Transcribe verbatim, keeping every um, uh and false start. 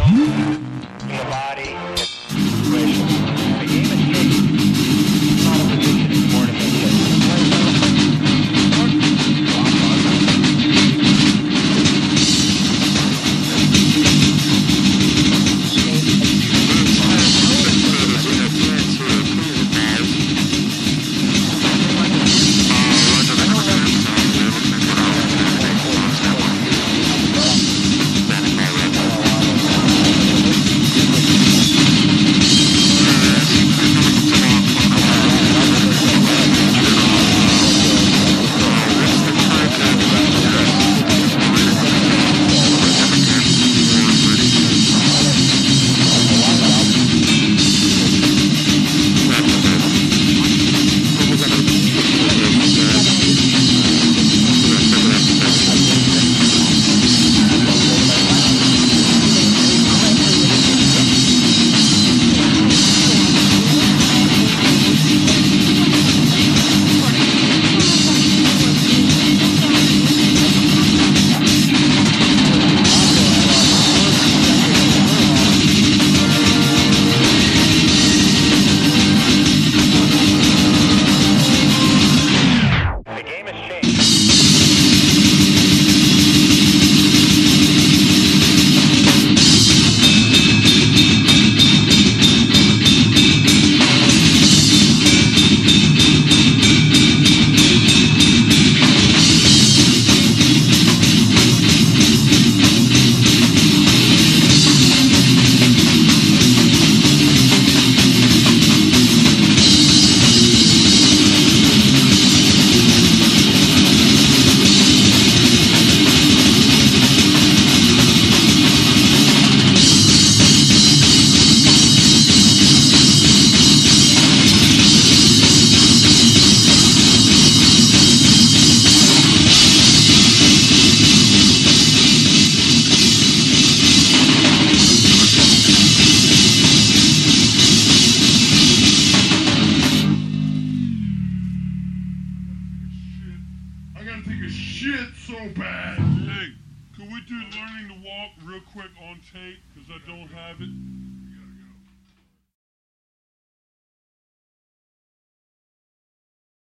the body, situation. The game is changed. It's not a position, it's more Shit so bad. Hey, could we do learning to walk real quick on tape? Because I don't have it.